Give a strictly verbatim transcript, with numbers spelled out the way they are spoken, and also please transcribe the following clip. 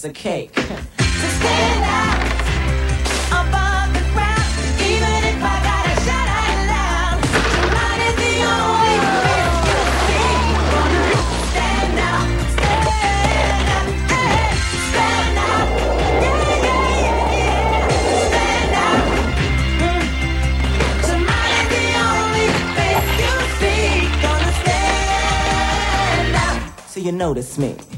of cake. To stand out above the crowd, even if I gotta shout out loud. Mine is the only way you see. Gonna stand out, stand out, hey, stand out, yeah, yeah, yeah, yeah, stand out. Mm. So mine is the only face you see. Gonna stand out, so you notice me.